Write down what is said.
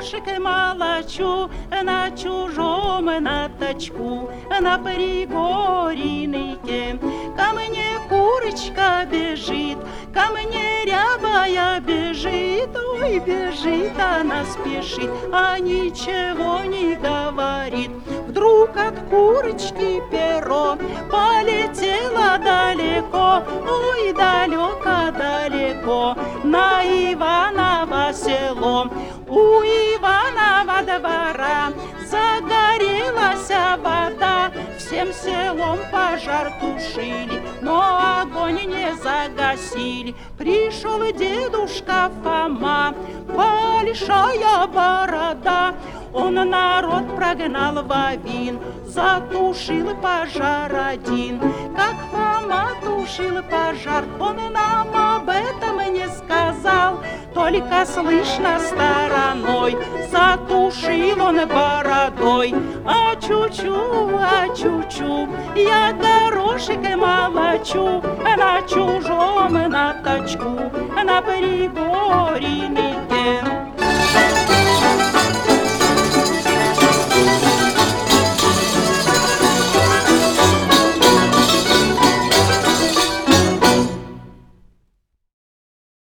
горошек молочу на чужом на точку, на пригорнике. Ко мне курочка бежит, ко мне рябая бежит, ой, бежит, она спешит, а ничего не говорит. Вдруг от курочки перо полетело далеко, ой, далеко-далеко, на Иваново село. У Иванова двора загорелась вода, всем селом пожар тушили, но огонь не загасили. Пришел дедушка Фома, большая борода, он народ прогнал вовин, затушил пожар один. Как Фома тушил пожар, он нам об этом не сказал, только слышно стороной, затушил он бородой. А чучу, я горошек молочу на чужом на точку, на пригорнике.